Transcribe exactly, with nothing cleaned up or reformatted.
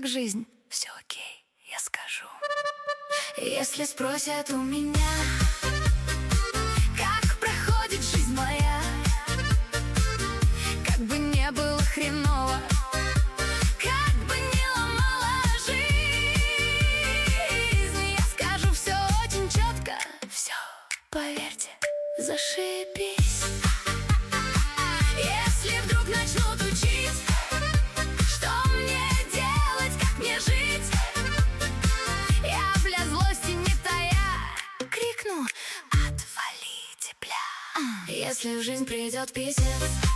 как жизнь, все окей, я скажу. Если спросят у меня, как проходит жизнь моя, как бы не было хреново, как бы не ломала жизнь, я скажу все очень четко. Все, поверьте, зашибись. Если вдруг начнут учить, что мне делать, как мне жить, я, бля, злости не тая крикну: отвалите, бля. Если в жизнь придет писец,